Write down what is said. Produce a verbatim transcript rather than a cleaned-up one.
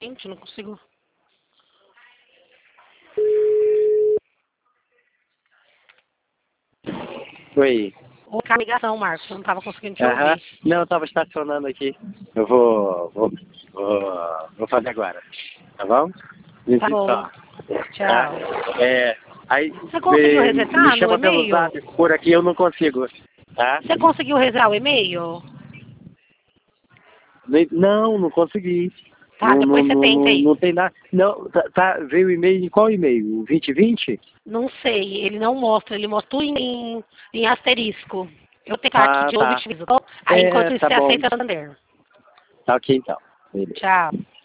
Gente, não consigo. Oi. Ô, a ligação, Marcos, eu não tava conseguindo te Aham. ouvir. Não, eu tava estacionando aqui. Eu vou, vou, vou, vou fazer agora. Tá bom? Me Tá bom. só. Tchau. Tá? É, aí Você conseguiu me, me resetar no chama pelo e-mail? zap, por aqui eu não consigo. Tá? Você conseguiu resetar o e-mail? Nem- Não, não consegui. Tá, Não, não, depois você não, tenta não, aí. não tem nada. Não, tá, tá, veio o e-mail de qual e-mail? vinte e vinte? Não sei, ele não mostra, ele mostra tudo em, em asterisco. Eu tenho aqui Ah, de tá. obtivizo. Aí É, enquanto isso tá você bom. aceita Santander. Tá ok então. Beleza. Tchau.